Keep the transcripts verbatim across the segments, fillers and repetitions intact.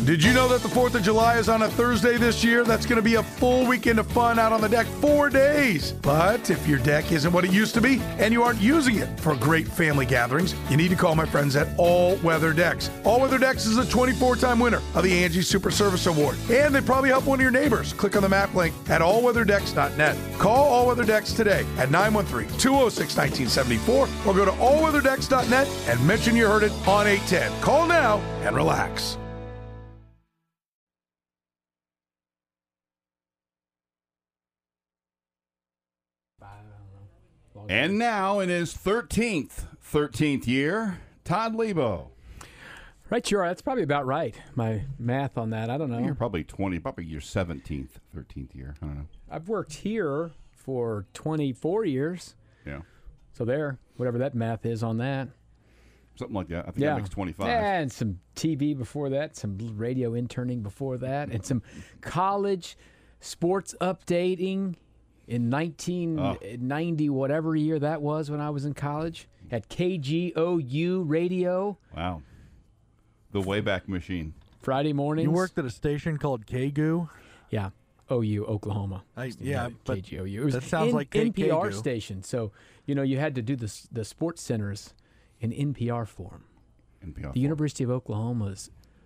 Did you know that the fourth of July is on a Thursday this year? That's going to be a full weekend of fun out on the deck, four days. But if your deck isn't what it used to be and you aren't using it for great family gatherings, you need to call my friends at All Weather Decks. All Weather Decks is a twenty-four time winner of the Angie Super Service Award. And they probably help one of your neighbors. Click on the map link at all weather decks dot net. Call All Weather Decks today at nine one three, two oh six, one nine seven four or go to all weather decks dot net and mention you heard it on eight ten. Call now and relax. And now in his thirteenth, thirteenth year, Todd Lebo. Right, sure. That's probably about right. My math on that, I don't know. You're probably twenty, probably your seventeenth, thirteenth year. I don't know. I've worked here for twenty-four years. Yeah. So there, whatever that math is on that. Something like that. I think yeah. that makes twenty-five. Yeah, and some T V before that, some radio interning before that, and some college sports updating in nineteen ninety, oh. whatever year that was when I was in college, at K G O U Radio. Wow. The Wayback Machine. Friday mornings. You worked at a station called K G O? Yeah. O U, Oklahoma. I, yeah, but K G O U. It was that sounds in, like K- N P R K G O. station. So, you know, you had to do the, the sports centers in N P R form. N P R The form. University of Oklahoma's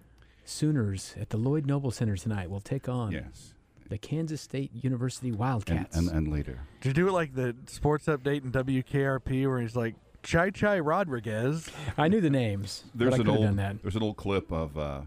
Sooners at the Lloyd Noble Center tonight will take on Yes. the Kansas State University Wildcats. And, and, and later. Did you do it like the sports update in W K R P where he's like, Chai Chai Rodriguez? I knew the names, There's but I an could have old done that. there's an old clip of uh,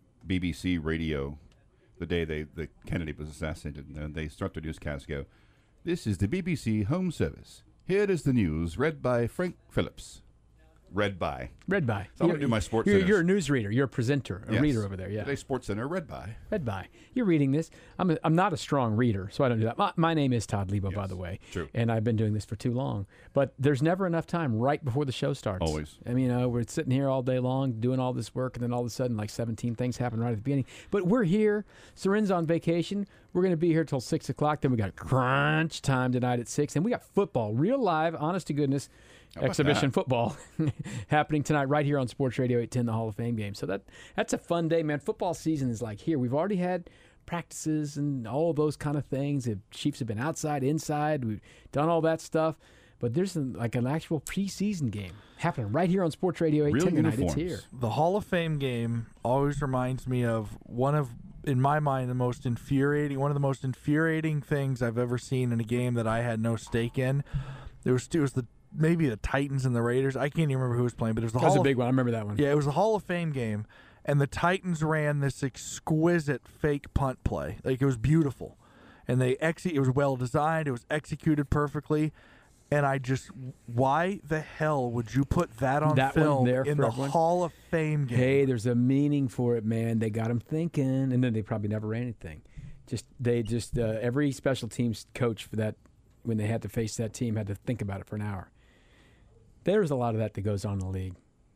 B B C radio the day they the Kennedy was assassinated, and they start their newscast. Go, this is the B B C Home Service. Here is the news, read by Frank Phillips. Read by. Read by. So I'm going to do my sports You're, centers. you're a newsreader. You're a presenter, a Yes. reader over there. Yeah. Today's Sports Center, read by. Read by. You're reading this. I'm a, I'm not a strong reader, so I don't do that. My, my name is Todd Lebo, by Yes, the way. true. And I've been doing this for too long. But there's never enough time right before the show starts. Always. I mean, you know, we're sitting here all day long doing all this work, and then all of a sudden, like seventeen things happen right at the beginning. But we're here. Seren's on vacation. We're going to be here till six o'clock. Then we got crunch time tonight at six. And we got football, real live, honest to goodness, How about exhibition that? football happening tonight right here on Sports Radio eight ten, the Hall of Fame game. So that that's a fun day, man. Football season is like here. We've already had practices and all those kind of things. The Chiefs have been outside, inside. We've done all that stuff. But there's an, like an actual preseason game happening right here on Sports Radio eight ten Real tonight. It's uniforms. here. The Hall of Fame game always reminds me of one of, in my mind, the most infuriating, one of the most infuriating things I've ever seen in a game that I had no stake in. There was, it was the maybe the Titans and the Raiders. I can't even remember who was playing, but it was the That was Hall a of, big one. I remember that one. Yeah, it was the Hall of Fame game, and the Titans ran this exquisite fake punt play. Like, it was beautiful, and they ex- it was well designed. It was executed perfectly, and I just, why the hell would you put that on That one film there in for the everyone? Hall of Fame game? Hey, there's a meaning for it, man. They got them thinking, and then they probably never ran anything. Just they just uh, every special teams coach for that, when they had to face that team, had to think about it for an hour. There's a lot of that that goes on in the league.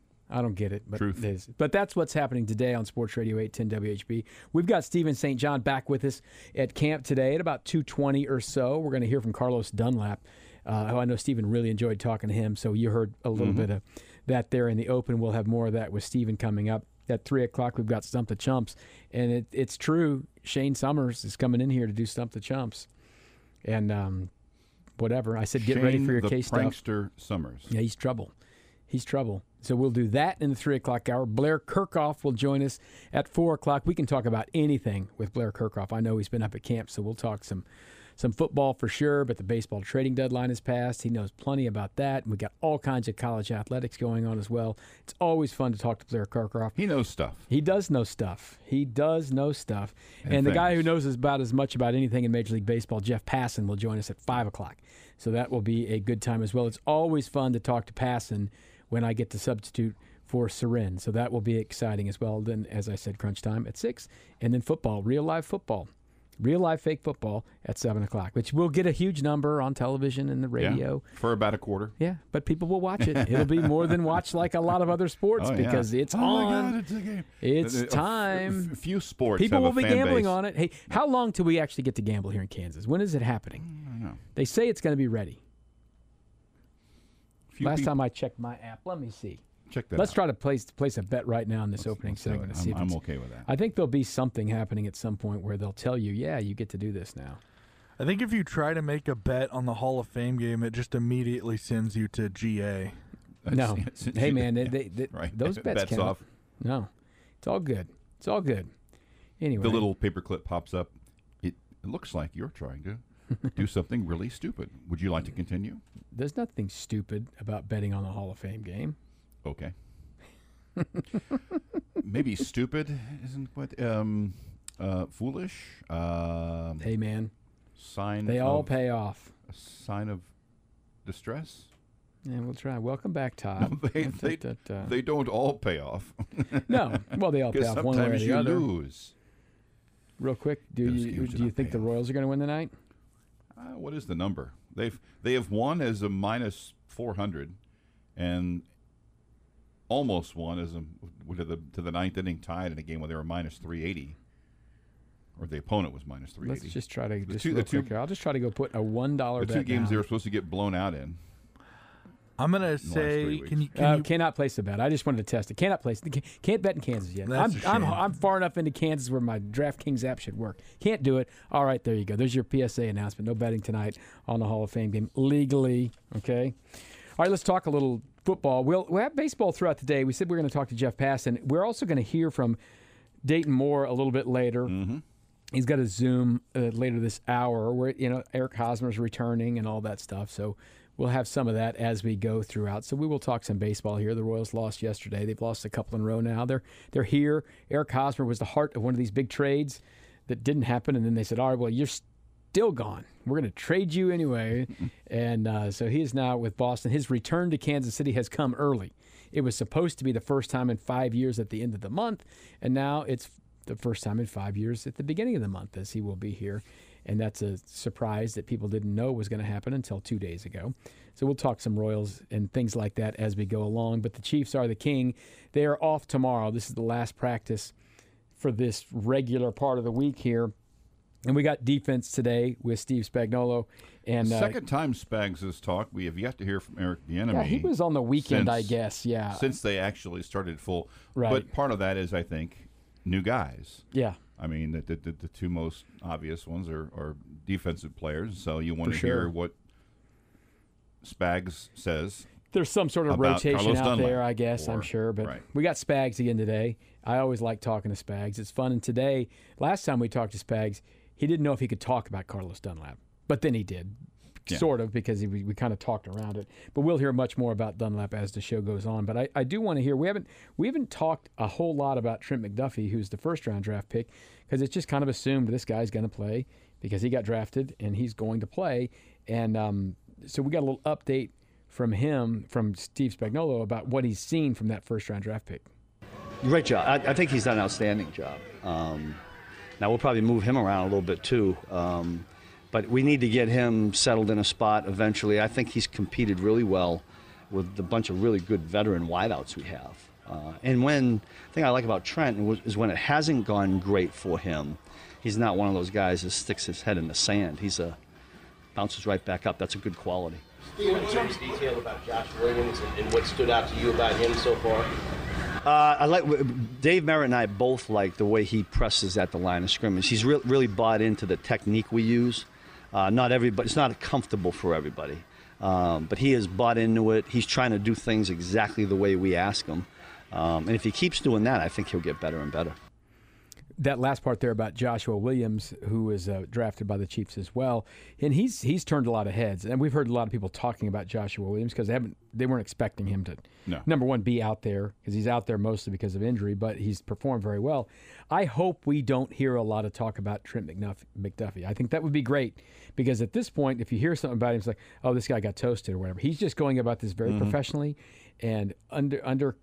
I don't get it, but Truth. it is. But that's what's happening today on Sports Radio eight ten W H B. We've got Stephen Saint John back with us at camp today at about two twenty or so. We're going to hear from Carlos Dunlap. Uh, who I know Stephen really enjoyed talking to him, so you heard a little Mm-hmm. bit of that there in the open. We'll have more of that with Stephen coming up. At three o'clock, we've got Stump the Chumps. And it, it's true, Shane Summers is coming in here to do Stump the Chumps. And um, whatever. I said, get Shane ready for your the case stuff. prankster Summers. Yeah, he's trouble. He's trouble. So we'll do that in the three o'clock hour. Blair Kirkhoff will join us at four o'clock. We can talk about anything with Blair Kirkhoff. I know he's been up at camp, so we'll talk some some football for sure, but the baseball trading deadline is passed. He knows plenty about that. And we got all kinds of college athletics going on as well. It's always fun to talk to Blair Kirkhoff. He knows stuff. He does know stuff. He does know stuff. And, And the guy things. who knows about as much about anything in Major League Baseball, Jeff Passan, will join us at five o'clock. So that will be a good time as well. It's always fun to talk to Passan when I get to substitute for Seren. So that will be exciting as well. Then, as I said, crunch time at six. And then football, real live football. Real live fake football at seven o'clock, which will get a huge number on television and the radio. Yeah, for about a quarter. Yeah, but people will watch it. It'll be more than watch like a lot of other sports Oh, yeah. because it's oh on. My God, it's a game. It's A- a f- time. A few sports People have will a be fan gambling base. on it. Hey, how long till we actually get to gamble here in Kansas? When is it happening? I don't know. They say it's going to be ready. Few Last peop- time I checked my app, let me see. check that Let's out. try to place place a bet right now in this Let's- opening let's do segment. it. To see I'm, if I'm it's- okay with that. I think there'll be something happening at some point where they'll tell you, yeah, you get to do this now. I think if you try to make a bet on the Hall of Fame game, it just immediately sends you to G A. No. It's- it's- Hey, man, they, they, they, right. those bets Bets count. off. No. It's all good. It's all good. Anyway. The little paperclip pops up. It, it looks like you're trying to do something really stupid. Would you like to continue? There's nothing stupid about betting on the Hall of Fame game. Okay. Maybe stupid isn't what um uh foolish um Hey, man, sign they all of, pay off. a sign of distress. Yeah, we'll try. Welcome back, Todd. No, they That's they, it, that, uh, they don't all pay off. no. Well, they all pay Because off one way or sometimes the you other. lose. Real quick, do Those you games do do you not think pay the off. Royals are going to win tonight? Uh, what is the number? They've they have won as a minus four hundred, and almost won as a to the to the ninth inning, tied in a game where they were minus three eighty, or the opponent was minus three eighty. Let's just try to The just two- real the two- quick here. I'll just try to go put a one dollar the bet two games down. they were supposed to get blown out in. I'm gonna last three say, weeks. can you? Can Uh, you cannot place the bet. I just wanted to test it. Cannot place it. Can't bet in Kansas yet. That's I'm, a I'm shame. I'm far enough into Kansas where my DraftKings app should work. Can't do it. All right, there you go. There's your P S A announcement. No betting tonight on the Hall of Fame game legally. Okay. All right, let's talk a little football. We'll we'll have baseball throughout the day. We said we are going to talk to Jeff Passan. We're also going to hear from Dayton Moore a little bit later. Mm-hmm. He's got a Zoom uh, later this hour where, you know, Eric Hosmer's returning and all that stuff. So we'll have some of that as we go throughout. So we will talk some baseball here. The Royals lost yesterday. They've lost a couple in a row now. They're they're here. Eric Hosmer was the heart of one of these big trades that didn't happen. And then they said, all right, well, you're still gone. We're going to trade you anyway. and uh, so he is now with Boston. His return to Kansas City has come early. It was supposed to be the first time in five years at the end of the month. And now it's the first time in five years at the beginning of the month as he will be here. And that's a surprise that people didn't know was going to happen until two days ago. So we'll talk some Royals and things like that as we go along. But the Chiefs are the king. They are off tomorrow. This is the last practice for this regular part of the week here. And we got defense today with Steve Spagnuolo. And uh, Second time Spags has talked. We have yet to hear from Eric Bieniemy. yeah, he was on the weekend, since, I guess. Yeah. Since they actually started full. Right. But part of that is, I think, new guys. Yeah. I mean, the, the, the, the two most obvious ones are, are defensive players. So you want For to sure. hear what Spags says. There's some sort of About rotation Carlos out Dunlap, there, I guess, I'm or- sure. But right. we got Spags again today. I always like talking to Spags. It's fun. And today, last time we talked to Spags, he didn't know if he could talk about Carlos Dunlap. But then he did, Yeah. sort of, because he, we, we kind of talked around it. But we'll hear much more about Dunlap as the show goes on. But I, I do want to hear, we haven't we haven't talked a whole lot about Trent McDuffie, who's the first-round draft pick, because it's just kind of assumed this guy's going to play because he got drafted and he's going to play. And um, so we got a little update from him, from Steve Spagnuolo, about what he's seen from that first-round draft pick. Great job. I, I think he's done an outstanding job. Um, now we'll probably move him around a little bit too, um, but we need to get him settled in a spot eventually. I think he's competed really well with the bunch of really good veteran wideouts we have. Uh, and when the thing I like about Trent was, is when it hasn't gone great for him, he's not one of those guys that sticks his head in the sand. He's a bounces right back up. That's a good quality. Steve, in terms of detail about Josh Williams and, and what stood out to you about him so far? Uh, I like Dave Merritt and I both like the way he presses at the line of scrimmage. He's re- really bought into the technique we use. Uh, not everybody, it's not comfortable for everybody, um, but he has bought into it. He's trying to do things exactly the way we ask him, um, and if he keeps doing that, I think he'll get better and better. That last part there about Joshua Williams, who was uh, drafted by the Chiefs as well, and he's he's turned a lot of heads, and we've heard a lot of people talking about Joshua Williams because they haven't they weren't expecting him to No. number one be out there because he's out there mostly because of injury, but he's performed very well. I hope we don't hear a lot of talk about Trent McNuff- McDuffie. I think that would be great because at this point, if you hear something about him, it's like, oh, this guy got toasted or whatever. He's just going about this very Mm-hmm. professionally and under under.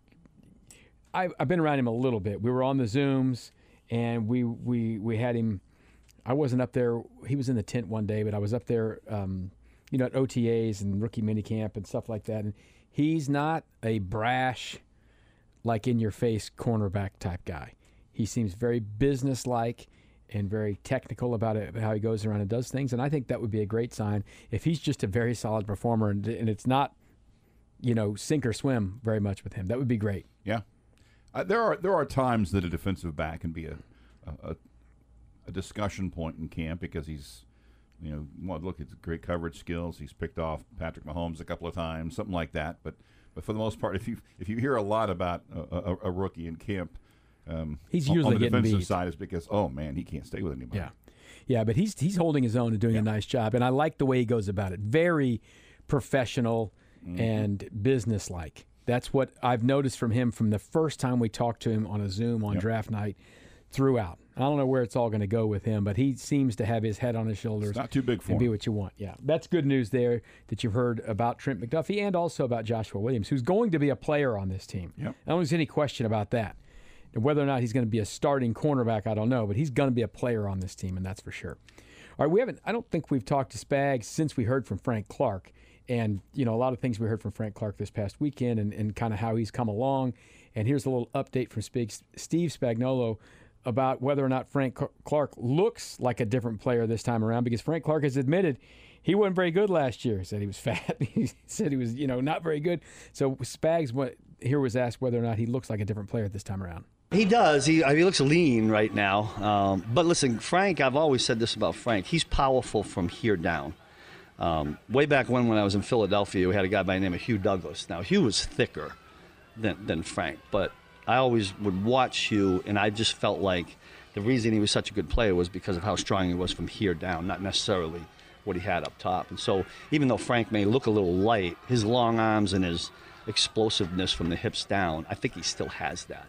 I, I've been around him a little bit. We were on the Zooms. And we, we we had him. I wasn't up there. He was in the tent one day, but I was up there, um, you know, at O T As and rookie minicamp and stuff like that. And he's not a brash, like in your face cornerback type guy. He seems very businesslike and very technical about it, how he goes around and does things. And I think that would be a great sign if he's just a very solid performer and, and it's not you know, sink or swim very much with him. That would be great. Yeah, uh, there are there are times that a defensive back can be a a, a discussion point in camp because he's, you know, well, look, it's great coverage skills. He's picked off Patrick Mahomes a couple of times, something like that. But but for the most part, if you if you hear a lot about a, a, a rookie in camp, um, he's on, usually on the getting defensive beat. side, is because oh man, he can't stay with anybody. Yeah, yeah, but he's he's holding his own and doing Yeah. a nice job, and I like the way he goes about it. Very professional Mm-hmm. and businesslike. That's what I've noticed from him from the first time we talked to him on a Zoom on Yep. draft night throughout. I don't know where it's all going to go with him, but he seems to have his head on his shoulders. It's not too big for and be him. what you want. Yeah, that's good news there that you've heard about Trent McDuffie and also about Joshua Williams, who's going to be a player on this team. Yep. I don't think there's any question about that. And whether or not he's going to be a starting cornerback, I don't know, but he's going to be a player on this team, and that's for sure. All right, we haven't. I don't think we've talked to Spags since we heard from Frank Clark. And, you know, a lot of things we heard from Frank Clark this past weekend and, and kind of how he's come along. And here's a little update from Spig, Steve Spagnuolo about whether or not Frank Clark looks like a different player this time around, because Frank Clark has admitted he wasn't very good last year. He said he was fat. He said he was, you know, not very good. So Spags what, here was asked whether or not he looks like a different player this time around. He does. He, he looks lean right now. Um, but listen, Frank, I've always said this about Frank. He's powerful from here down. Um, way back when, when I was in Philadelphia, we had a guy by the name of Hugh Douglas. Now, Hugh was thicker than, than Frank, but I always would watch Hugh, and I just felt like the reason he was such a good player was because of how strong he was from here down, not necessarily what he had up top. And so even though Frank may look a little light, his long arms and his explosiveness from the hips down, I think he still has that.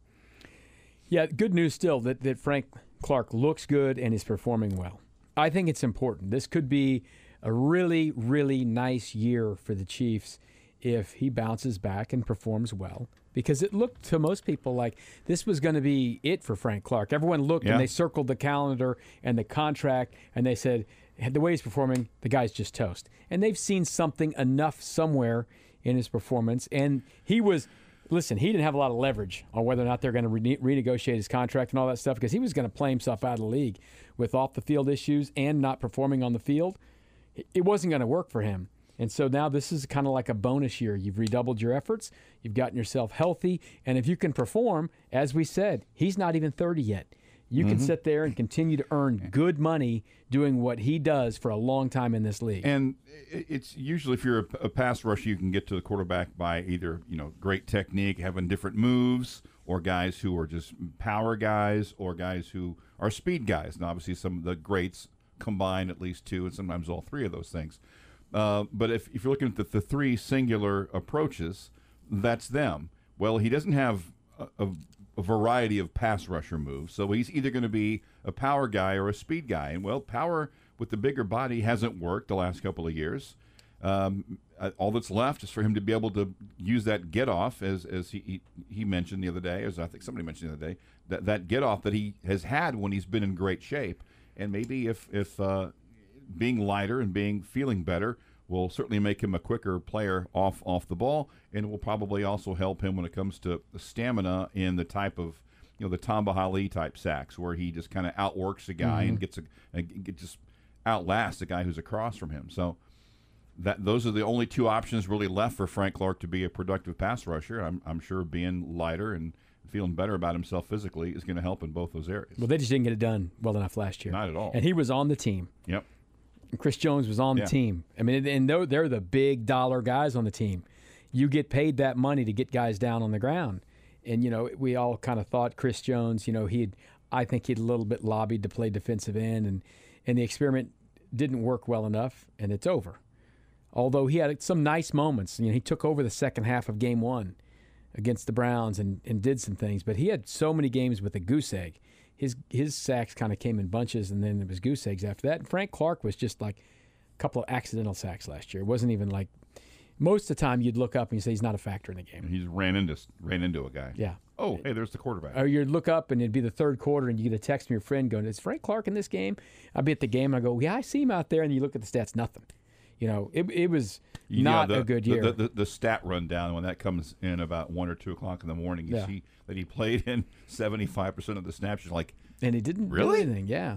Yeah, good news still that, that Frank Clark looks good and is performing well. I think it's important. This could be a really, really nice year for the Chiefs if he bounces back and performs well, because it looked to most people like this was going to be it for Frank Clark. Everyone looked Yeah. and they circled the calendar and the contract, and they said, the way he's performing, the guy's just toast. And they've seen something enough somewhere in his performance, and he was – listen, he didn't have a lot of leverage on whether or not they're going to re- renegotiate his contract and all that stuff, because he was going to play himself out of the league with off-the-field issues and not performing on the field. It wasn't going to work for him. And so now this is kind of like a bonus year. You've redoubled your efforts. You've gotten yourself healthy. And if you can perform, as we said, he's not even thirty yet. You can sit there and continue to earn good money doing what he does for a long time in this league. And it- it's usually, if you're a, a pass rusher, you can get to the quarterback by either, you know, great technique, having different moves, or guys who are just power guys, or guys who are speed guys. And obviously some of the greats combine at least two, and sometimes all three of those things. Uh, but if, if you're looking at the, the three singular approaches, that's them. Well, he doesn't have a, a, a variety of pass rusher moves, so he's either going to be a power guy or a speed guy. And, well, power with the bigger body hasn't worked the last couple of years. Um, uh, all that's left is for him to be able to use that get-off, as as he, he he mentioned the other day, as I think somebody mentioned the other day, that, that get-off that he has had when he's been in great shape. And maybe if, if uh, being lighter and being feeling better will certainly make him a quicker player off off the ball, and will probably also help him when it comes to stamina in the type of, you know, the Tamba Hali type sacks, where he just kind of outworks a guy Mm-hmm. and gets a, a get just outlasts a guy who's across from him. So that those are the only two options really left for Frank Clark to be a productive pass rusher. I'm I'm sure being lighter and feeling better about himself physically is going to help in both those areas. Well, they just didn't get it done well enough last year. Not at all. And he was on the team. Yep. And Chris Jones was on Yeah. the team. I mean, and they're, they're the big dollar guys on the team. You get paid that money to get guys down on the ground. And, you know, we all kind of thought Chris Jones, you know, he'd, I think he'd a little bit lobbied to play defensive end, and, and the experiment didn't work well enough, and it's over. Although he had some nice moments. You know, he took over the second half of game one against the Browns and, and did some things, but he had so many games with a goose egg. His his sacks kind of came in bunches, and then it was goose eggs after that. And Frank Clark was just like a couple of accidental sacks last year. It wasn't even like most of the time you'd look up and you say he's not a factor in the game. He just ran into ran into a guy. Yeah. Oh, hey, there's the quarterback. Or you'd look up and it'd be the third quarter and you get a text from your friend going, "Is Frank Clark in this game?" I'd be at the game and I go, "Yeah, I see him out there." And you look at the stats, nothing. You know, it it was Yeah, not the- a good the- year. The, the, the stat rundown, when that comes in about one or two o'clock in the morning, you Yeah. see that he played in seventy-five percent of the snaps. You're like, and he didn't Really? do anything. Yeah.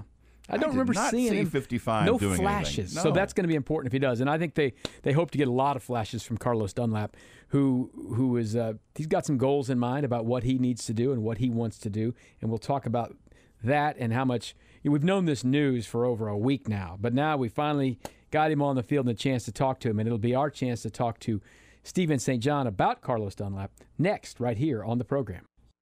I don't I did remember not seeing see him. fifty-five No doing flashes. anything. So No. that's going to be important if he does. And I think they, they hope to get a lot of flashes from Carlos Dunlap, who who is uh, he's got some goals in mind about what he needs to do and what he wants to do. And we'll talk about that and how much we've known this news for over a week now. But now we finally got him on the field and a chance to talk to him. And it'll be our chance to talk to Stephen Saint John about Carlos Dunlap next, right here on the program.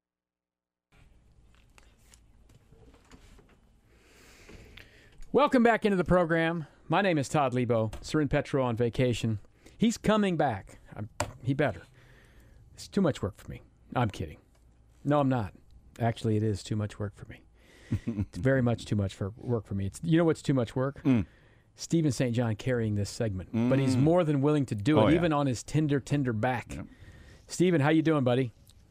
Welcome back into the program. My name is Todd Lebo. Soren Petro on vacation. He's coming back. I'm, he better. It's too much work for me. I'm kidding. No, I'm not. Actually, it is too much work for me. It's very much too much for work for me. It's, you know what's too much work? Mm. Stephen Saint John carrying this segment. Mm. But he's more than willing to do oh, it, yeah. even on his tender, tender back. Yep. Stephen, how you doing, buddy?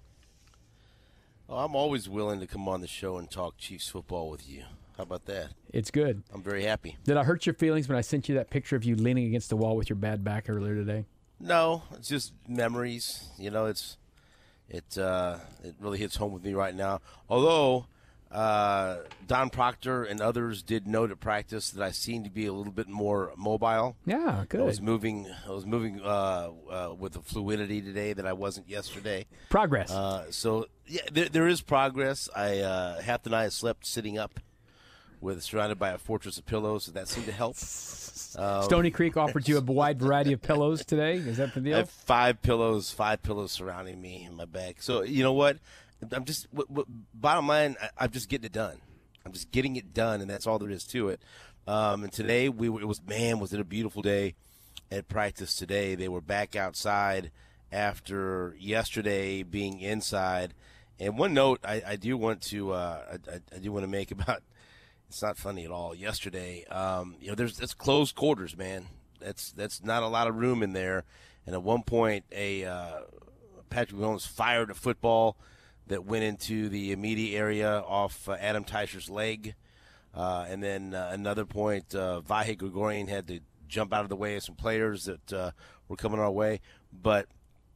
Oh, I'm always willing to come on the show and talk Chiefs football with you. How about that? It's good. I'm very happy. Did I hurt your feelings when I sent you that picture of you leaning against the wall with your bad back earlier today? No, it's just memories. You know, it's it uh, it really hits home with me right now. Although uh, Don Proctor and others did note at practice that I seemed to be a little bit more mobile. Yeah, good. I was moving. I was moving uh, uh, with a fluidity today that I wasn't yesterday. Progress. Uh, so yeah, there, there is progress. I uh, half the night I slept sitting up, with surrounded by a fortress of pillows, so that seemed to help. Um, Stony Creek offered you a wide variety of pillows today. Is that the I deal? have five pillows, five pillows surrounding me in my back. So you know what? I'm just. What, what, bottom line, I, I'm just getting it done. I'm just getting it done, and that's all there is to it. Um, and today we were, it was man, was it a beautiful day at practice today? They were back outside after yesterday being inside. And one note I, I do want to uh, I, I do want to make about. It's not funny at all. Yesterday, um, you know, there's that's closed quarters, man. That's that's not a lot of room in there. And at one point, a uh, Patrick Mahomes fired a football that went into the immediate area off uh, Adam Teicher's leg. Uh, and then uh, another point, uh, Vahe Gregorian had to jump out of the way of some players that uh, were coming our way. But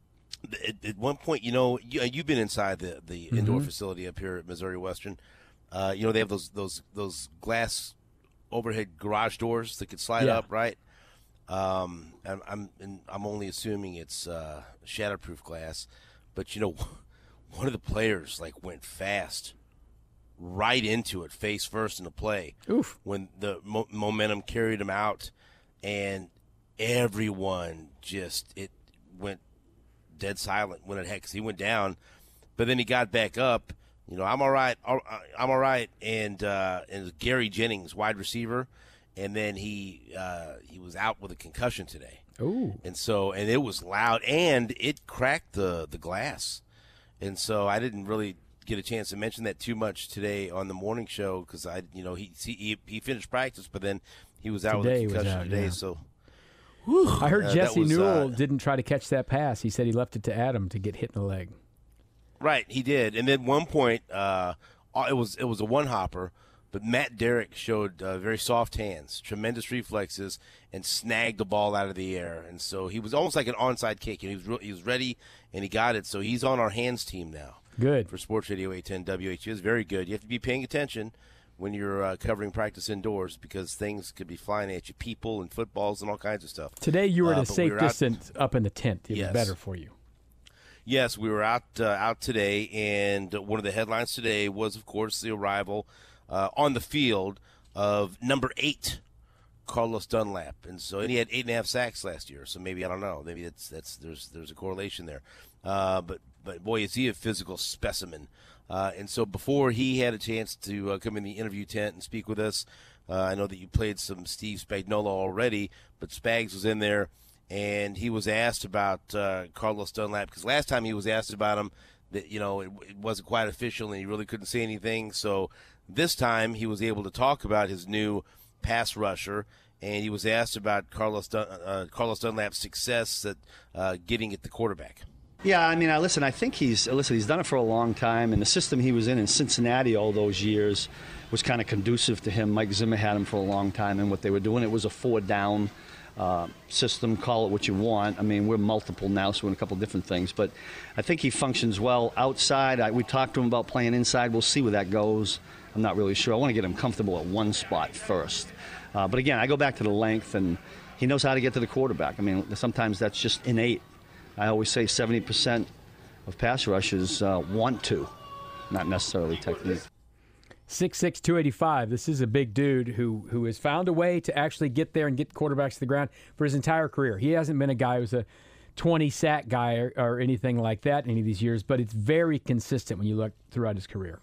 at, at one point, you know, you, you've been inside the, the mm-hmm. indoor facility up here at Missouri Western. Uh, you know, they have those those those glass overhead garage doors that could slide yeah. up, right? Um, I'm I'm, and I'm only assuming it's uh, shatterproof glass, but you know, one of the players like went fast right into it, face first in the play. Oof. When the mo- momentum carried him out, and everyone just it went dead silent when it had because he went down, but then he got back up. You know, I'm all right. I'm all right. And uh, and Gary Jennings, wide receiver, and then he uh, he was out with a concussion today. Ooh. And so and it was loud, and it cracked the the glass. And so I didn't really get a chance to mention that too much today on the morning show because I, you know, he he he finished practice, but then he was out today with a concussion out, today. Yeah. So. Whew, I heard uh, Jesse was, Newell uh, didn't try to catch that pass. He said he left it to Adam to get hit in the leg. Right, he did, and then one point, uh, it was it was a one hopper, but Matt Derrick showed uh, very soft hands, tremendous reflexes, and snagged the ball out of the air, and so he was almost like an onside kick, and he was re- he was ready, and he got it. So he's on our hands team now. Good for Sports Radio eight ten W H U. Is very good. You have to be paying attention when you're uh, covering practice indoors because things could be flying at you, people and footballs and all kinds of stuff. Today you were at uh, a safe we were distance out, up in the tent. It yes. was better for you. Yes, we were out uh, out today, and one of the headlines today was, of course, the arrival uh, on the field of number eight, Carlos Dunlap, and so and he had eight and a half sacks last year. So maybe I don't know, maybe that's that's there's there's a correlation there. Uh, but but boy, is he a physical specimen. Uh, and so before he had a chance to uh, come in the interview tent and speak with us, uh, I know that you played some Steve Spagnuolo already, but Spags was in there. And he was asked about uh, Carlos Dunlap because last time he was asked about him, that you know it, it wasn't quite official and he really couldn't say anything. So this time he was able to talk about his new pass rusher, and he was asked about Carlos Dun- uh, Carlos Dunlap's success at uh, getting at the quarterback. Yeah, I mean, I listen. I think he's listen. He's done it for a long time, and the system he was in in Cincinnati all those years was kind of conducive to him. Mike Zimmer had him for a long time, and what they were doing it was a four down. Uh, system, call it what you want. I mean, we're multiple now, so we're in a couple different things. But I think he functions well outside. I, we talked to him about playing inside. We'll see where that goes. I'm not really sure. I want to get him comfortable at one spot first. Uh, but again, I go back to the length, and he knows how to get to the quarterback. I mean, sometimes that's just innate. I always say seventy percent of pass rushers uh, want to, not necessarily technique. six six, two eighty-five. This is a big dude who who has found a way to actually get there and get quarterbacks to the ground for his entire career. He hasn't been a guy who's a twenty-sack guy or, or anything like that in any of these years, but it's very consistent when you look throughout his career.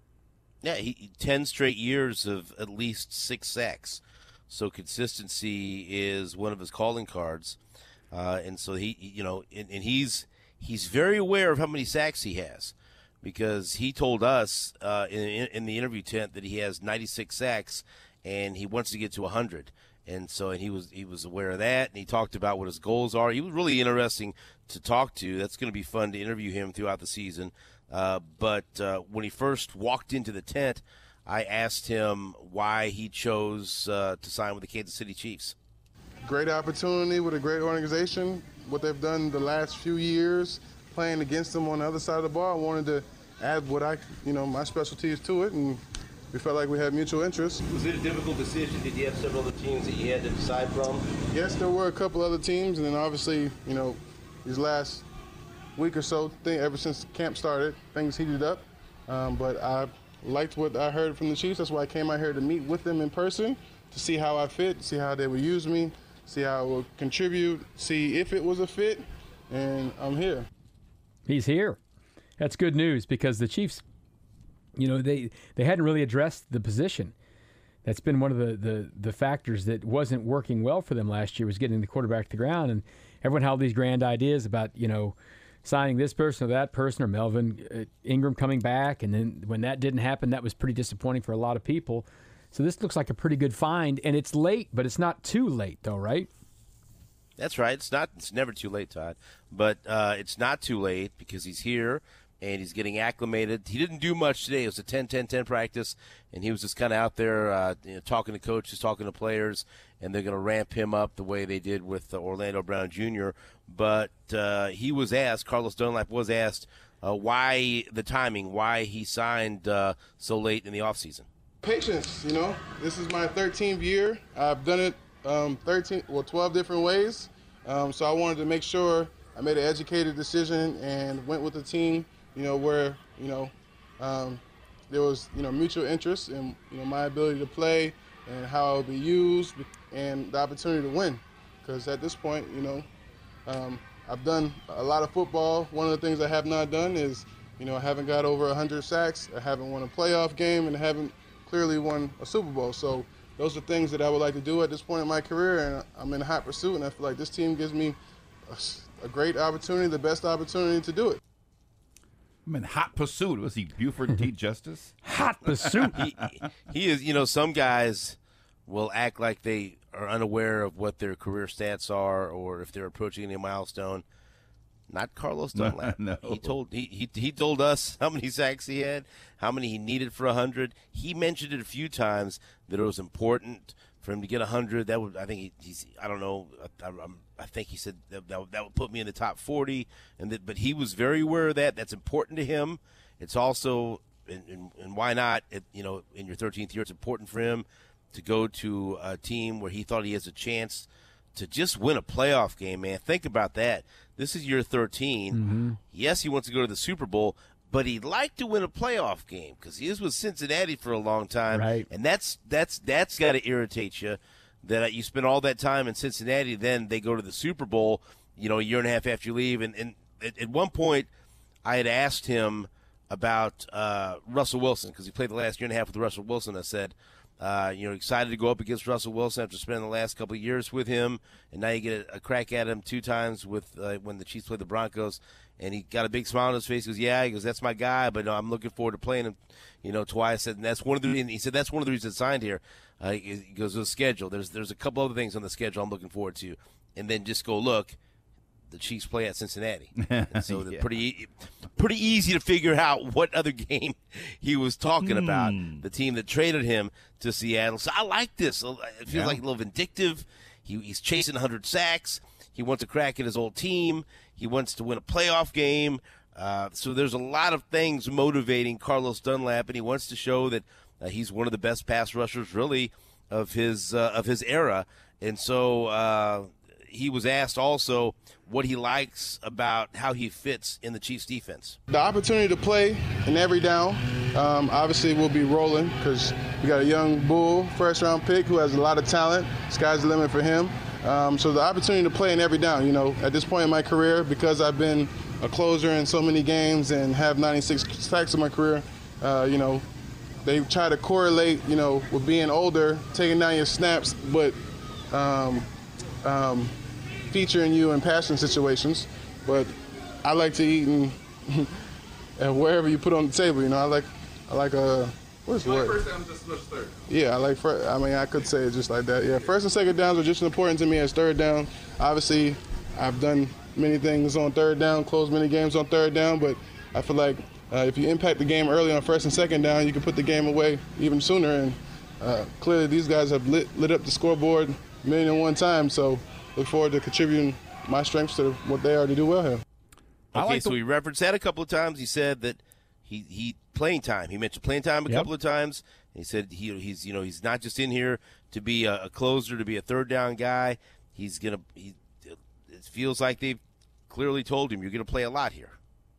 Yeah, he, ten straight years of at least six sacks. So consistency is one of his calling cards. Uh, and so he, you know, and, and he's he's very aware of how many sacks he has, because he told us uh, in, in the interview tent that he has ninety-six sacks and he wants to get to one hundred. And so and he was he was aware of that, and he talked about what his goals are. He was really interesting to talk to. That's going to be fun to interview him throughout the season. Uh, but uh, when he first walked into the tent, I asked him why he chose uh, to sign with the Kansas City Chiefs. Great opportunity with a great organization. What they've done the last few years, playing against them on the other side of the ball, I wanted to add what I, you know, my specialties to it, and we felt like we had mutual interest. Was it a difficult decision? Did you have several other teams that you had to decide from? Yes, there were a couple other teams, and then obviously, you know, these last week or so, thing, ever since camp started, things heated up. Um, but I liked what I heard from the Chiefs. That's why I came out here to meet with them in person, to see how I fit, see how they would use me, see how I would contribute, see if it was a fit, and I'm here. He's here. That's good news, because the Chiefs, you know, they, they hadn't really addressed the position. That's been one of the, the, the factors that wasn't working well for them last year, was getting the quarterback to the ground. And everyone had all these grand ideas about, you know, signing this person or that person, or Melvin uh, Ingram coming back. And then when that didn't happen, that was pretty disappointing for a lot of people. So this looks like a pretty good find, and it's late, but it's not too late, though, right? That's right. It's not. It's never too late, Todd. But uh, it's not too late because he's here and he's getting acclimated. He didn't do much today. It was a ten ten ten practice, and he was just kind of out there uh, you know, talking to coaches, talking to players, and they're going to ramp him up the way they did with uh, Orlando Brown Junior But uh, he was asked, Carlos Dunlap was asked, uh, why the timing, why he signed uh, so late in the offseason. Patience, you know. This is my thirteenth year. I've done it um, thirteen, well, twelve different ways. Um, so I wanted to make sure I made an educated decision and went with a team, you know, where, you know, um, there was, you know, mutual interest in, you know, my ability to play and how I would be used and the opportunity to win. Because at this point, you know, um, I've done a lot of football. One of the things I have not done is, you know, I haven't got over one hundred sacks. I haven't won a playoff game, and I haven't clearly won a Super Bowl. So those are things that I would like to do at this point in my career, and I'm in hot pursuit, and I feel like this team gives me a, a great opportunity, the best opportunity to do it. I'm in hot pursuit. Was he Buford T. Justice? Hot pursuit. he, he is, you know, some guys will act like they are unaware of what their career stats are or if they're approaching any milestone. Not Carlos Dunlap. No. He told he, he he told us how many sacks he had, how many he needed for a hundred. He mentioned it a few times that it was important for him to get a hundred. That would I think he, he's I don't know I, I'm, I think he said that, that that would put me in the top forty. And that, but he was very aware of that. That's important to him. It's also and, and, and why not? It, you know, in your thirteenth year, it's important for him to go to a team where he thought he has a chance to just win a playoff game, man. Think about that. This is year thirteen. Mm-hmm. Yes, he wants to go to the Super Bowl, but he'd like to win a playoff game because he was with Cincinnati for a long time. Right. And that's that's that's got to irritate you that you spend all that time in Cincinnati, then they go to the Super Bowl, you know, a year and a half after you leave. And, and at, at one point, I had asked him about uh, Russell Wilson because he played the last year and a half with Russell Wilson. I said, Uh, you know, excited to go up against Russell Wilson after spending the last couple of years with him, and now you get a, a crack at him two times with uh, when the Chiefs played the Broncos, and he got a big smile on his face. He goes, "Yeah," he goes, "That's my guy, but no, I'm looking forward to playing him." You know, twice, and that's one of the. And he said that's one of the reasons I signed here. Uh, he goes, "The schedule. There's there's a couple other things on the schedule I'm looking forward to," and then just go look. The Chiefs play at Cincinnati, and so they're Yeah. pretty pretty easy to figure out what other game he was talking about. The team that traded him to Seattle. So I like this. It feels Yeah. like a little vindictive. He, he's chasing one hundred sacks. He wants to crack at his old team. He wants to win a playoff game. Uh, so there's a lot of things motivating Carlos Dunlap, and he wants to show that uh, he's one of the best pass rushers, really, of his uh, of his era. And so uh, he was asked also what he likes about how he fits in the Chiefs' defense. The opportunity to play in every down, um, obviously we'll be rolling because we got a young bull, first-round pick who has a lot of talent. Sky's the limit for him. Um, so the opportunity to play in every down, you know, at this point in my career, because I've been a closer in so many games and have ninety-six sacks in my career, uh, you know, they try to correlate, you know, with being older, taking down your snaps, but um, um, featuring you in passing situations. But I like to eat and, and wherever you put on the table, you know, I like, I like a, what's the word? First down just as much as third. Yeah, I like, fir- I mean, I could say it just like that. Yeah, first and second downs are just as important to me as third down. Obviously, I've done many things on third down, closed many games on third down, but I feel like uh, if you impact the game early on first and second down, you can put the game away even sooner. And uh, clearly these guys have lit, lit up the scoreboard a million and one times, so look forward to contributing my strengths to what they already do well here. Okay, like so the- he referenced that a couple of times. He said that he, he playing time. He mentioned playing time a Yep. couple of times. He said he he's you know he's not just in here to be a, a closer, to be a third down guy. He's gonna. He, it feels like they've clearly told him you're gonna play a lot here.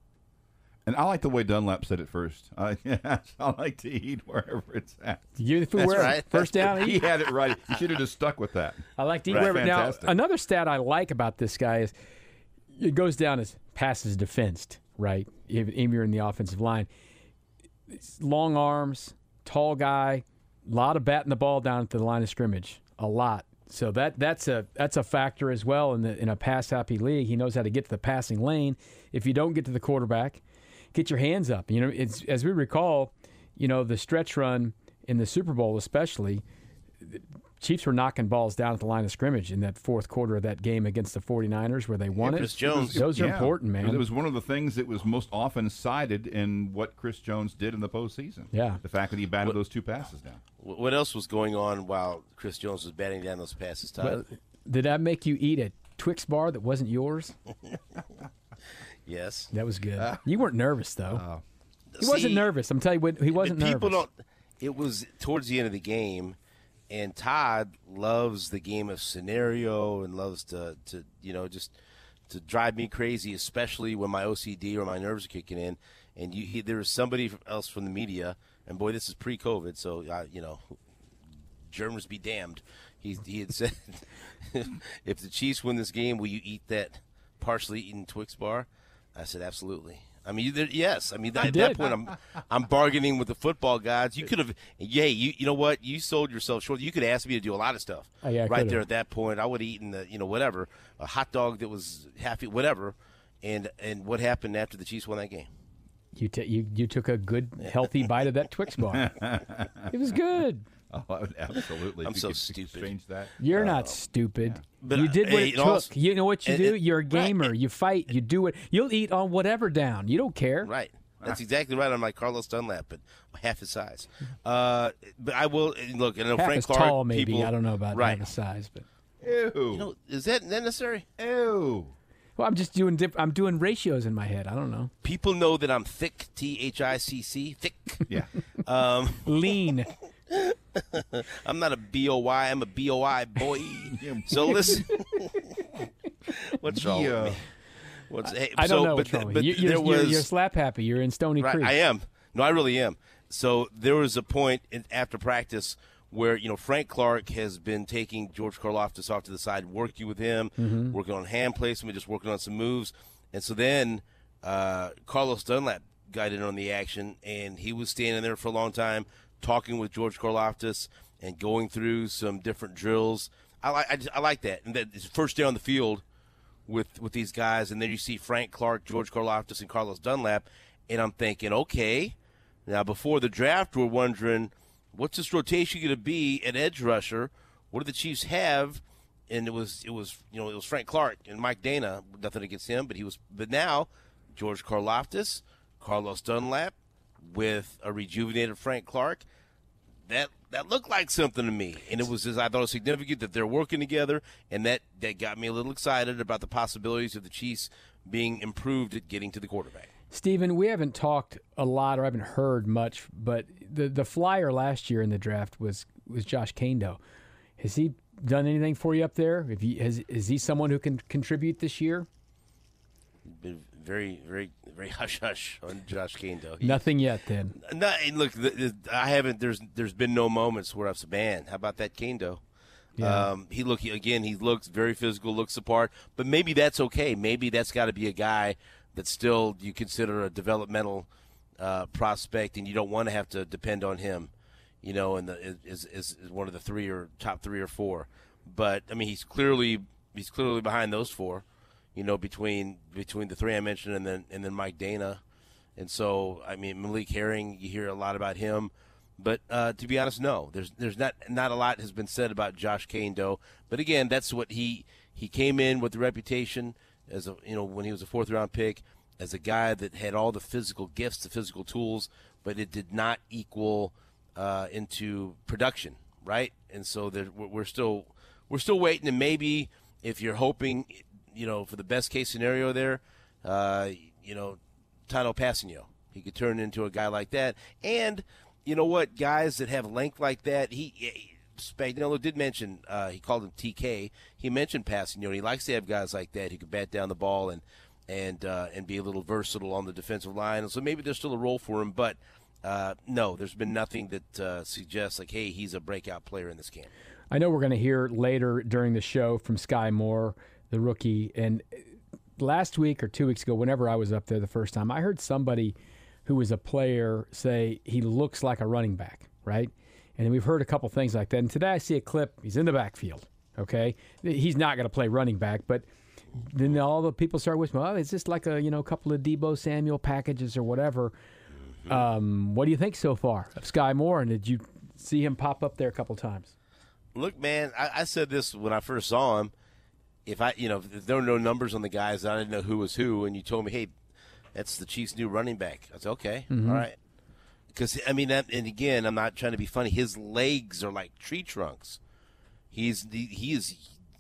And I like the way Dunlap said it first. I, I like to eat wherever it's at. You the food That's wherever. right. First down, He eat. had it right. He should have just stuck with that. I like to eat Right. wherever. Now, Fantastic. another stat I like about this guy is it goes down as passes defensed, right? If, if you're in the offensive line. It's long arms, tall guy, a lot of batting the ball down at the line of scrimmage, a lot. So that that's a that's a factor as well in the in a pass happy league. He knows how to get to the passing lane. If you don't get to the quarterback, get your hands up. You know, it's as we recall, you know, the stretch run in the Super Bowl especially, the Chiefs were knocking balls down at the line of scrimmage in that fourth quarter of that game against the 49ers where they won Yeah, it. Chris Jones. Those are Yeah. important, man. It was one of the things that was most often cited in what Chris Jones did in the postseason. Yeah. The fact that he batted those two passes down. Wh- What else was going on while Chris Jones was batting down those passes, Todd? Well, did that make you eat a Twix bar that wasn't yours? yes. That was good. You weren't nervous, though. he See, wasn't nervous. I'm telling you what, he wasn't people nervous. don't. It was towards the end of the game, and Todd loves the game of scenario and loves to, to you know, just to drive me crazy, especially when my O C D or my nerves are kicking in. And you, he, there was somebody else from the media, and boy, this is pre-COVID, so uh, you know, germs be damned. He he had said, if the Chiefs win this game, will you eat that partially eaten Twix bar? I said, absolutely. I mean, there, yes. I mean, that, at that did. point, I'm I'm bargaining with the football gods. You could have, yay, you you know what? You sold yourself short. You could ask me to do a lot of stuff. Oh, yeah, I right could've. there at that point, I would have eaten the, you know, whatever, a hot dog that was half, whatever. And and what happened after the Chiefs won that game? You, t- you you took a good, healthy bite of that Twix bar. It was good. Oh, I would absolutely. I'm If you so could stupid. Change that. You're not stupid. But, you uh, did what hey, it it took. also- you know what you and- do? and- You're a right. gamer. You fight. You do it. You'll eat on whatever down. You don't care. Right. That's exactly right. I'm like Carlos Dunlap, but half his size. Uh, but I will look. I know Half Frank as Clark. tall, maybe. People, I don't know about right. half his size, but Ew. You know, is that necessary? Ew. well, I'm just doing dip- I'm doing ratios in my head. I don't know. People know that I'm thick. T H I C C. Thick. Yeah. Um, Lean. I'm not a B O Y. I'm a B O I boy. So listen. What's wrong Yeah. with me? What's, hey, I so, don't know but what's wrong th- with but you. You're, there you're, was, you're slap happy. You're in Stony right, Creek. I am. No, I really am. So there was a point in, after practice where, you know, Frank Clark has been taking George Karlaftis off to the side, working with him, Mm-hmm. working on hand placement, just working on some moves. And so then uh, Carlos Dunlap got in on the action, and he was standing there for a long time talking with George Karlaftis and going through some different drills. I like I, just- I like that. And that it's first day on the field with with these guys, and then you see Frank Clark, George Karlaftis, and Carlos Dunlap, and I'm thinking, okay, now before the draft, we're wondering what's this rotation going to be at edge rusher? What do the Chiefs have? And it was it was you know it was Frank Clark and Mike Dana. Nothing against him, but he was. But now George Karlaftis, Carlos Dunlap, with a rejuvenated Frank Clark. That that looked like something to me, and it was just, I thought it was significant that they're working together, and that, that got me a little excited about the possibilities of the Chiefs being improved at getting to the quarterback. Stephen, we haven't talked a lot, or I haven't heard much, but the the flyer last year in the draft was was Josh Kaindoh. Has he done anything for you up there? If he has, is he someone who can contribute this year? Been very, very, very hush hush on Josh Kaindoh. Nothing yet, then. Not, look, the, the, I haven't. There's there's been no moments where I've said, "Man, how about that Kaindoh?" Yeah. Um, he look again. He looks very physical, looks the part. But maybe that's okay. Maybe that's got to be a guy that still you consider a developmental uh, prospect, and you don't want to have to depend on him. You know, and the is, is is one of the three or top three or four. But I mean, he's clearly he's clearly behind those four. You know, between between the three I mentioned and then and then Mike Dana, and so I mean Malik Herring. You hear a lot about him. But uh, to be honest, no. There's there's not not a lot has been said about Josh Kaindoh. But again, that's what he he came in with the reputation as a you know when he was a fourth round pick as a guy that had all the physical gifts, the physical tools, but it did not equal uh, into production, right? And so there, we're still we're still waiting. And maybe if you're hoping, you know, for the best case scenario there, uh, you know, Tano Passanio, he could turn into a guy like that. And you know what? Guys that have length like that, he, he Spagnuolo did mention, uh, he called him T K. He mentioned Passanio, and he likes to have guys like that who can bat down the ball and and uh, and be a little versatile on the defensive line. And so maybe there's still a role for him, but uh, no, there's been nothing that uh, suggests like, hey, he's a breakout player in this camp. I know we're going to hear later during the show from Sky Moore, the rookie, and last week or two weeks ago, whenever I was up there the first time, I heard somebody who was a player say he looks like a running back, right? And we've heard a couple things like that. And today I see a clip. He's in the backfield, okay? He's not going to play running back, but then all the people start whispering, well, it's just like a you know couple of Deebo Samuel packages or whatever. Mm-hmm. Um, what do you think so far of Sky Moore? And did you see him pop up there a couple times? Look, man, I, I said this when I first saw him. If I, you know, if there were no numbers on the guys, I didn't know who was who, and you told me, hey, that's the Chiefs' new running back. I said, okay, mm-hmm. all right. Because, I mean, that, and again, I'm not trying to be funny. His legs are like tree trunks. He's he is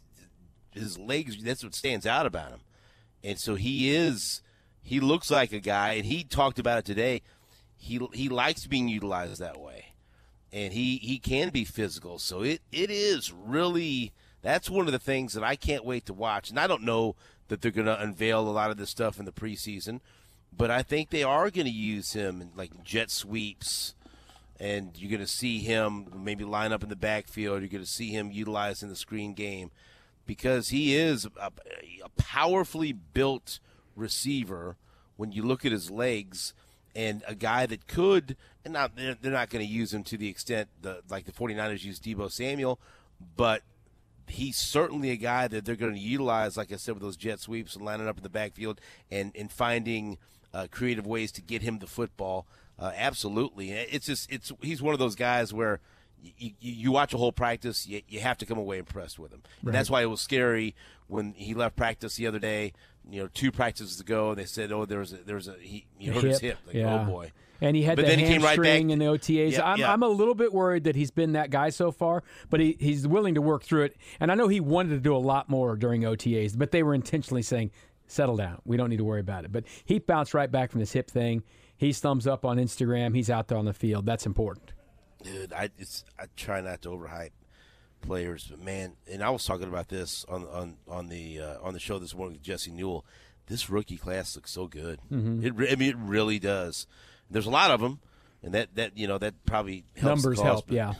his legs. That's what stands out about him. And so he is. He looks like a guy, and he talked about it today. He he likes being utilized that way, and he, he can be physical. So it it is really. That's one of the things that I can't wait to watch. And I don't know that they're going to unveil a lot of this stuff in the preseason. But I think they are going to use him in like jet sweeps, and you're going to see him maybe line up in the backfield. You're going to see him utilized in the screen game because he is a, a powerfully built receiver when you look at his legs, and a guy that could, and not, they're, they're not going to use him to the extent the, like the 49ers use Deebo Samuel, but he's certainly a guy that they're going to utilize, like I said, with those jet sweeps and lining up in the backfield and, and finding – Uh, creative ways to get him the football. Uh, absolutely. It's just it's he's one of those guys where you, you, you watch a whole practice, you, you have to come away impressed with him. Right. And that's why it was scary when he left practice the other day, you know, two practices ago, and they said, oh, there was a, there was a, he, he hurt hip. his hip. Like, yeah. oh, boy. And he had but the then he came right hamstring back. in the O T As. Yeah, I'm, yeah. I'm a little bit worried that he's been that guy so far, but he, he's willing to work through it. And I know he wanted to do a lot more during O T As, but they were intentionally saying, settle down. We don't need to worry about it. But he bounced right back from this hip thing. He's thumbs up on Instagram. He's out there on the field. That's important. Dude, I it's I try not to overhype players, but man, and I was talking about this on on on the uh, on the show this morning with Jesse Newell. This rookie class looks so good. Mm-hmm. It I mean it really does. There's a lot of them, and that, that you know that probably helps numbers the cause, help. But, yeah,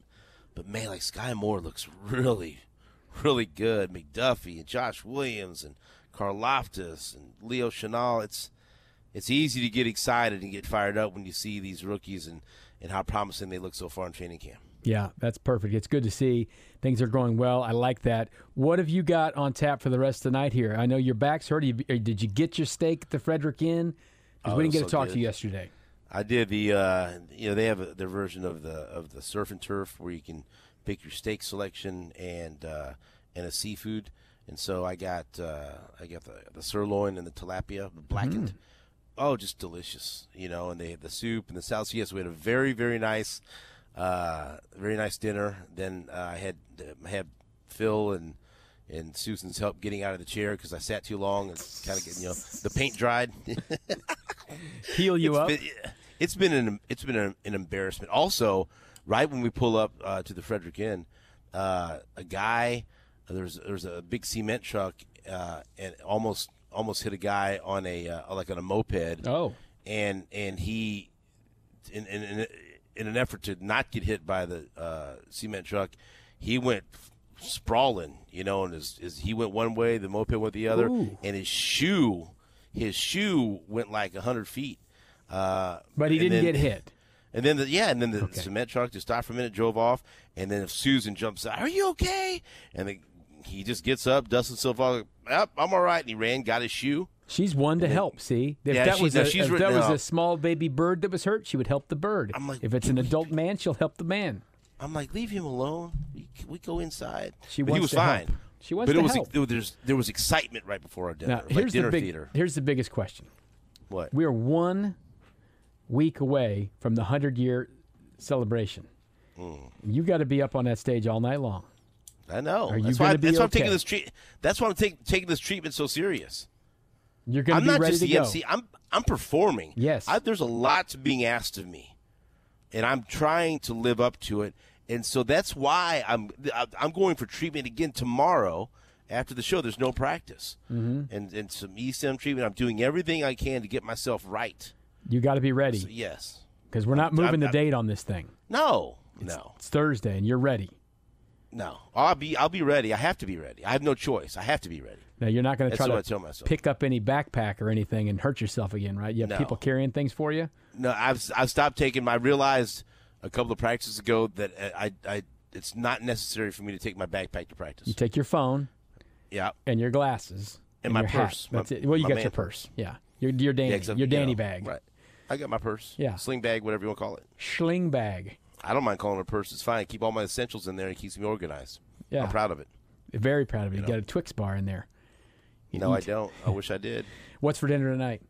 but man, like Sky Moore looks really, really good. McDuffie and Josh Williams and Karlaftis and Leo Chenal. It's it's easy to get excited and get fired up when you see these rookies and, and how promising they look so far in training camp. Yeah, that's perfect. It's good to see things are going well. I like that. What have you got on tap for the rest of the night here? I know your back's hurt. Did you get your steak at the Frederick Inn? Because oh, we didn't get so to talk good. to you yesterday. I did the uh, you know they have a, their version of the of the surf and turf where you can pick your steak selection and uh, and a seafood. And so I got uh, I got the, the sirloin and the tilapia blackened. Mm. Oh, just delicious, you know. And they had the soup and the salad. So yes, we had a very very nice, uh, very nice dinner. Then uh, I had I had Phil and and Susan's help getting out of the chair because I sat too long and kind of getting you know the paint dried. heal you it's up. Been, it's been an it's been an, an embarrassment. Also, right when we pull up uh, to the Frederick Inn, uh, a guy there's there's a big cement truck uh, and almost almost hit a guy on a uh, like on a moped. Oh, and and he in in in, in an effort to not get hit by the uh, cement truck, he went sprawling, you know, and his, his he went one way, the moped went the other, Ooh. and his shoe, his shoe went like a hundred feet. Uh, but he and didn't then, get hit. And then the yeah, and then the Okay. cement truck just stopped for a minute, drove off, and then Susan jumps out. Are you okay? And the, he just gets up, dusts himself off. Yep, I'm all right. And he ran, got his shoe. She's one to then- help. See, if Yeah, that she- was no, a, she's if written that was out. a small baby bird that was hurt, she would help the bird. I'm like- if it's an adult man, she'll help the man. I'm like, leave him alone. We, we go inside. She but wants he was to fine. help. She wants but to it was help. It was, there's, there was excitement right before our dinner, Now, like here's dinner the big. theater. Here's the biggest question. What? We are one week away from the hundred-year celebration. Mm. You got to be up on that stage all night long. I know. Are you that's why, gonna be that's why I'm okay? taking this treat. That's why I'm take, taking this treatment so serious. You're going I'm to be not ready just to the go. M C. I'm I'm performing. Yes. I, there's a lot being asked of me, and I'm trying to live up to it. And so that's why I'm I'm going for treatment again tomorrow after the show. There's no practice, mm-hmm. and and some E C M treatment. I'm doing everything I can to get myself right. You got to be ready So, yes. because we're not moving I'm- the I'm- date on this thing. No. No. It's Thursday, and you're ready. No. I'll be I'll be ready. I have to be ready. I have no choice. I have to be ready. Now you're not going to That's try what to I tell myself. pick up any backpack or anything and hurt yourself again, right? You have No. people carrying things for you. No, I've I've stopped taking. I realized a couple of practices ago that I I it's not necessary for me to take my backpack to practice. You take your phone Yeah. and your glasses And my your hat. purse. My- That's it. Well, you my got man your purse. Yeah, your your Danny, Yeah, except, your you Danny know, bag, Right. I got my purse. Yeah. Sling bag, whatever you want to call it. sling bag. I don't mind calling it a purse. It's fine. Keep all my essentials in there and it keeps me organized. Yeah. I'm proud of it. Very proud of you. You, You got know. a Twix bar in there. You no, I eat. don't. I wish I did. What's for dinner tonight?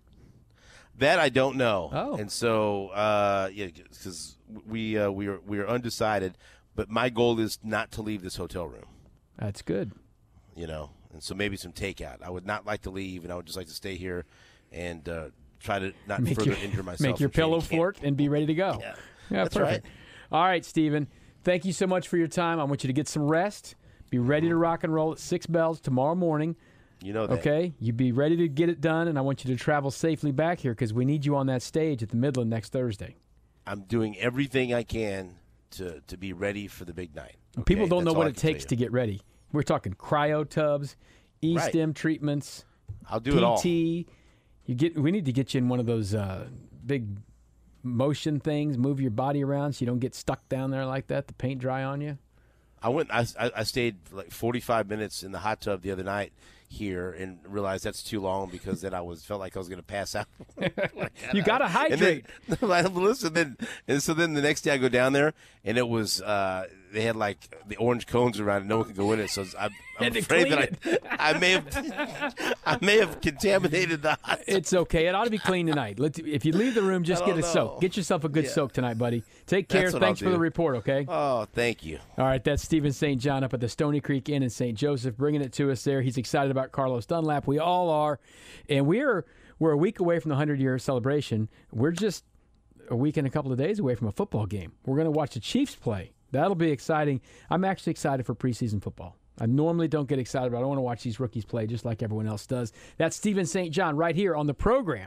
That I don't know. Oh. And so, uh, yeah, because we uh, we are we are undecided. But my goal is not to leave this hotel room. That's good. You know, and so maybe some takeout. I would not like to leave, and I would just like to stay here and uh, try to not Make further your, injure myself. make your in training pillow camp. fort and be ready to go. Yeah, Yeah, that's perfect. All right, Stephen. Thank you so much for your time. I want you to get some rest. Be ready to rock and roll at six bells tomorrow morning. You know that. Okay? You be ready to get it done, and I want you to travel safely back here because we need you on that stage at the Midland next Thursday. I'm doing everything I can to to be ready for the big night. Okay? People don't know That's all what I it can tell takes you. to get ready. We're talking cryo tubs, E-stim treatments, I'll do it all. P T. You get. We need to get you in one of those uh, big motion things. Move your body around so you don't get stuck down there like that. The paint dry on you. I went. I, I I stayed like forty-five minutes in the hot tub the other night here, and realized that's too long because then I was felt like I was going to pass out. You got to hydrate. And then, listen, then and so then the next day I go down there, and it was uh, they had like the orange cones around, and no one could go in it. So I'm, I'm Had to afraid clean that I, I may have I may have contaminated the hot tub. It's okay. It ought to be clean tonight. Let's, if you leave the room, just I get don't a soak. know. Get yourself a good Yeah. soak tonight, buddy. Take care. That's what Thanks I'll for the do. report, okay? Oh, thank you. All right, that's Stephen Saint John up at the Stony Creek Inn in Saint Joseph, bringing it to us there. He's excited about Carlos Dunlap. We all are. And we're we're a week away from the hundred-year celebration. We're just a week and a couple of days away from a football game. We're going to watch the Chiefs play. That'll be exciting. I'm actually excited for preseason football. I normally don't get excited, but I want to watch these rookies play just like everyone else does. That's Stephen Saint John right here on the program.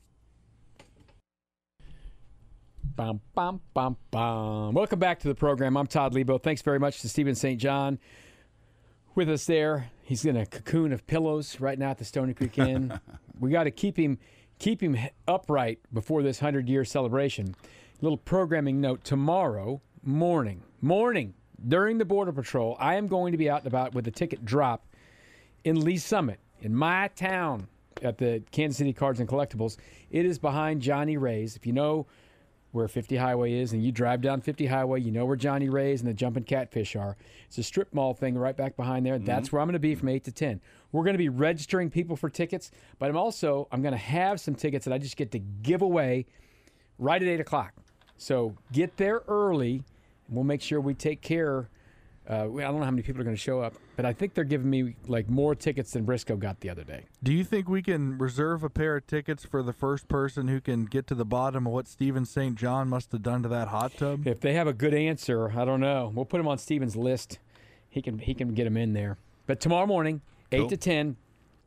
Bum, bum, bum, bum. Welcome back to the program. I'm Todd Lebo. Thanks very much to Stephen Saint John with us there. He's in a cocoon of pillows right now at the Stony Creek Inn. We got to keep him keep him upright before this hundred-year celebration. Little programming note: tomorrow morning, morning during the Border Patrol, I am going to be out and about with a ticket drop in Lee Summit, in my town, at the Kansas City Cards and Collectibles. It is behind Johnny Ray's. If you know where fifty Highway is, and you drive down fifty Highway, you know where Johnny Ray's and the Jumpin' Catfish are. It's a strip mall thing right back behind there. Mm-hmm. That's where I'm going to be from eight to ten. We're going to be registering people for tickets, but I'm also, I'm going to have some tickets that I just get to give away right at eight o'clock. So get there early, and we'll make sure we take care Uh, I don't know how many people are going to show up, but I think they're giving me like more tickets than Briscoe got the other day. Do you think we can reserve a pair of tickets for the first person who can get to the bottom of what Steven Saint John must have done to that hot tub? If they have a good answer, I don't know. We'll put him on Steven's list. He can he can get him in there. But tomorrow morning, eight Cool. to ten,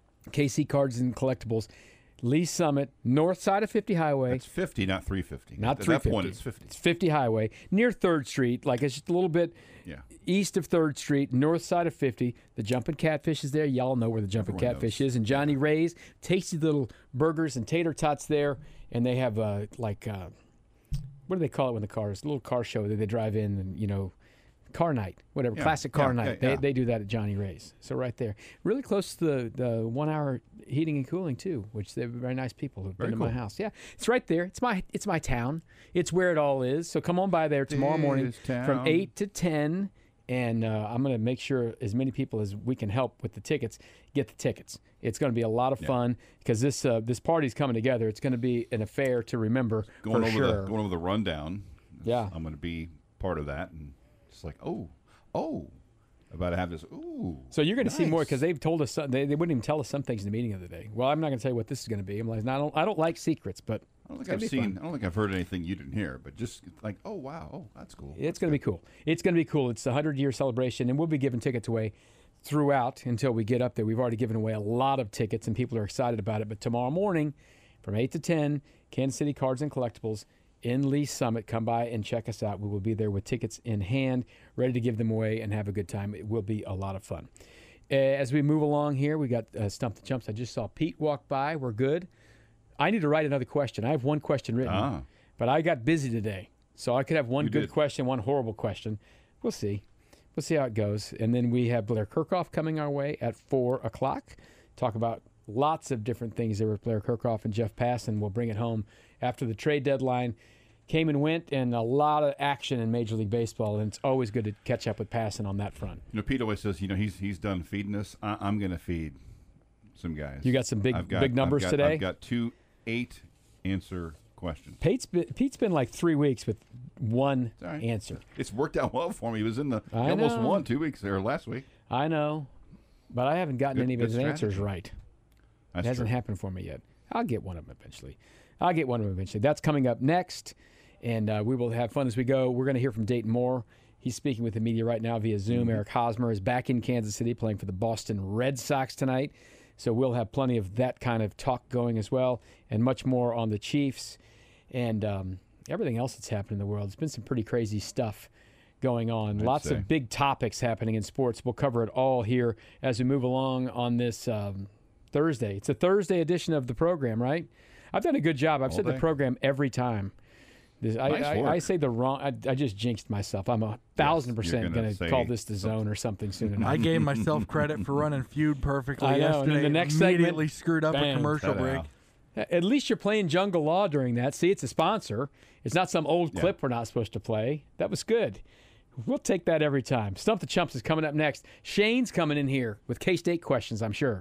K C Cards and Collectibles, Lee Summit, north side of fifty Highway. That's fifty, not three fifty. Not At three that fifty. point, it's fifty. It's fifty Highway, near third Street. Like it's just a little bit Yeah. east of third Street, north side of fifty. The Jumpin' Catfish is there. Y'all know where the Jumpin' Everyone Catfish knows. is. And Johnny Ray's, tasty little burgers and tater tots there. And they have uh, like, uh, what do they call it when the cars, a little car show that they drive in and, you know, car night, whatever, Yeah, classic car yeah, night. yeah, they, yeah. they do that at Johnny Ray's. So right there. Really close to the, the one hour heating and cooling too, which they're very nice people who've Very been to my cool. house. Yeah, it's right there. It's my it's my town. It's where it all is. So come on by there tomorrow morning This from town. eight to ten. And uh, I'm going to make sure as many people as we can help with the tickets get the tickets. It's going to be a lot of Yeah. fun because this uh, this party's coming together. It's going to be an affair to remember Going for over sure. the going over the rundown. Yeah. I'm going to be part of that, and it's like, oh, oh, about to have this. Ooh. So you're going to see more nice. because they've told us some, they they wouldn't even tell us some things in the meeting of the day. Well, I'm not going to tell you what this is going to be. I'm like, no, I don't I don't like secrets, but I don't it's think going I've to be seen. fun. I don't think I've heard anything you didn't hear, but just like, oh wow, oh that's cool. It's going to be cool. It's going to be cool. It's a hundred-year celebration, and we'll be giving tickets away throughout until we get up there. We've already given away a lot of tickets, and people are excited about it. But tomorrow morning, from eight to ten, Kansas City Cards and Collectibles in Lee Summit. Come by and check us out. We will be there with tickets in hand, ready to give them away and have a good time. It will be a lot of fun. Uh, As we move along here, we got uh, Stump the Chumps. I just saw Pete walk by. We're good. I need to write another question. I have one question written, Ah. but I got busy today. So I could have one You good did. question, one horrible question. We'll see. We'll see how it goes. And then we have Blair Kirchhoff coming our way at four o'clock. Talk about lots of different things there with Blair Kirchhoff and Jeff Passan. We'll bring it home after the trade deadline came and went, and a lot of action in Major League Baseball. And it's always good to catch up with Passan on that front. You know, Pete always says, you know, he's he's done feeding us. I, I'm going to feed some guys. You got some big I've got, big numbers I've got, today. I've got two eight answer questions. Pete's been, Pete's been like three weeks with one It's all right. answer. It's worked out well for me. He was in the. He I almost know. won two weeks there last week. I know, but I haven't gotten Good- any of good his answers strategy. right. That's it hasn't true. happened for me yet. I'll get one of them eventually. I'll get one of them eventually. That's coming up next, and uh, we will have fun as we go. We're going to hear from Dayton Moore. He's speaking with the media right now via Zoom. Mm-hmm. Eric Hosmer is back in Kansas City playing for the Boston Red Sox tonight. So we'll have plenty of that kind of talk going as well, and much more on the Chiefs and um, everything else that's happened in the world. It's been some pretty crazy stuff going on. I'd Lots say. of big topics happening in sports. We'll cover it all here as we move along on this um, Thursday. It's a Thursday edition of the program, right? I've done a good job. I've All said the day. program every time. This, I, Nice I, work. I say the wrong. I, I just jinxed myself. I'm a thousand you're percent gonna going to say call this the zone or something soon enough. I gave myself credit for running feud perfectly I know, and yesterday. then the next immediately segment, screwed up bang. a commercial Ta-da. break. At least you're playing Jungle Law during that. See, it's a sponsor. It's not some old Yeah. clip we're not supposed to play. That was good. We'll take that every time. Stump the Chumps is coming up next. Shane's coming in here with K-State questions, I'm sure.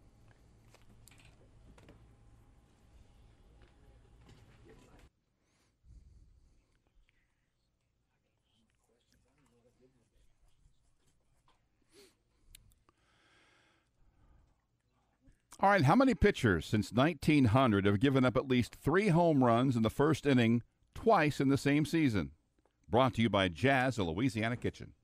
All right, how many pitchers since nineteen hundred have given up at least three home runs in the first inning twice in the same season? Brought to you by Jazz, a Louisiana Kitchen.